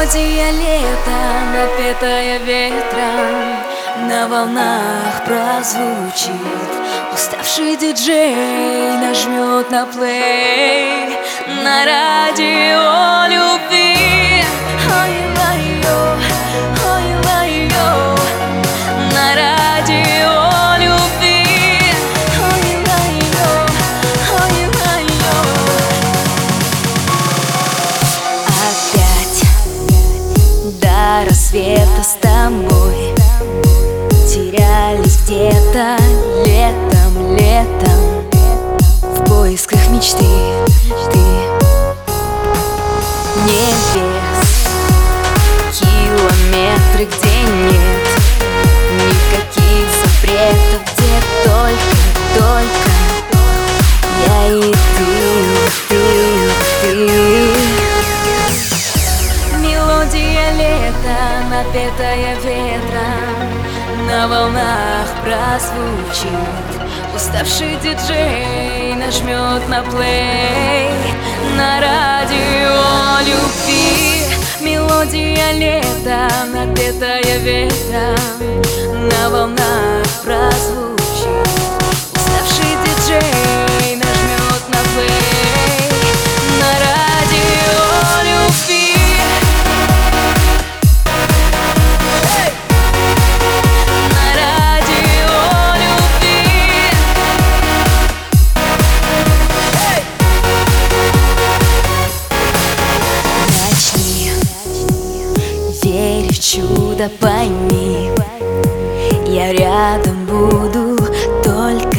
Мелодия лета, напетая ветром, на волнах прозвучит. Уставший диджей нажмет на плей на радио любви. Ой-ой-ой, ой-ой-ой, на радио любви. Ой-ой-ой, ой-ой-ой. Опять до рассвета с тобой терялись где-то летом в поисках мечты. Небес, километры, где нет никаких запретов, где только я и ты. Мелодия лета, напетая ветром, на волнах прозвучит. Уставший диджей нажмет на плей на радио любви. Мелодия лета, напетая ветром, на волнах прозвучит. Уставший диджей нажмет на плей на радио любви. Верь в чудо, пойми, я рядом буду, только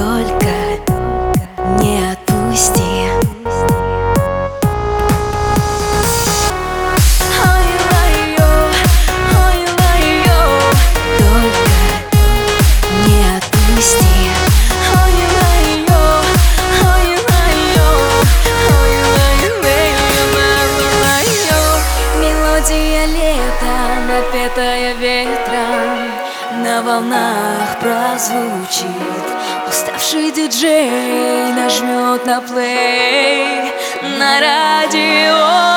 не отпусти. Ой-ой-ой, ой-ой-ой, только не отпусти. Мелодия лета, напетая ветром, на волнах прозвучит. Уставший диджей нажмет на плей на радио